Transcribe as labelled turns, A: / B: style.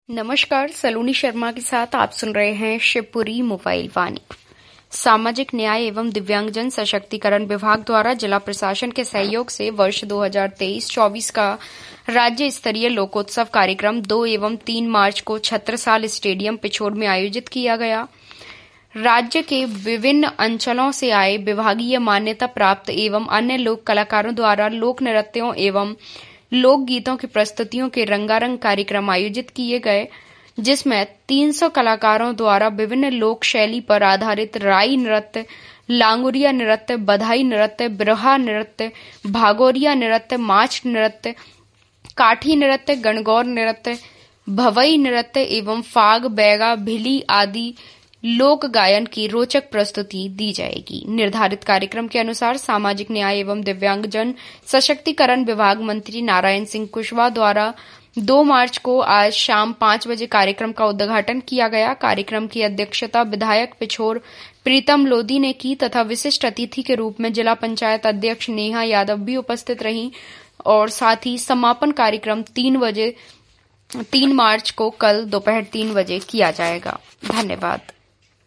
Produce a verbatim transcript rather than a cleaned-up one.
A: नमस्कार, सलोनी शर्मा के साथ आप सुन रहे हैं शिवपुरी मोबाइल वाणी। सामाजिक न्याय एवं दिव्यांगजन सशक्तिकरण विभाग द्वारा जिला प्रशासन के सहयोग से वर्ष दो हज़ार तेईस चौबीस का राज्य स्तरीय लोकोत्सव कार्यक्रम दो एवं तीन मार्च को छत्रसाल स्टेडियम पिछोर में आयोजित किया गया। राज्य के विभिन्न अंचलों से आए विभागीय मान्यता प्राप्त एवं अन्य लोक कलाकारों द्वारा लोक नृत्यों एवं लोकगीतों की प्रस्तुतियों के रंगारंग कार्यक्रम आयोजित किए गए, जिसमें तीन सौ कलाकारों द्वारा विभिन्न लोक शैली पर आधारित राई नृत्य, लांगुरिया नृत्य, बधाई नृत्य, बिरहा नृत्य, भागोरिया नृत्य, माछ नृत्य, काठी नृत्य, गणगौर नृत्य, भवई नृत्य एवं फाग, बैगा, भिली आदि लोक गायन की रोचक प्रस्तुति दी जाएगी। निर्धारित कार्यक्रम के अनुसार सामाजिक न्याय एवं दिव्यांगजन सशक्तिकरण विभाग मंत्री नारायण सिंह कुशवाहा द्वारा दो मार्च को आज शाम पांच बजे कार्यक्रम का उद्घाटन किया गया। कार्यक्रम की अध्यक्षता विधायक पिछोर प्रीतम लोधी ने की तथा विशिष्ट अतिथि के रूप में जिला पंचायत अध्यक्ष नेहा यादव भी उपस्थित रहीं और साथ ही समापन कार्यक्रम तीन बजे तीन मार्च को कल दोपहर तीन बजे किया जाएगा। धन्यवाद।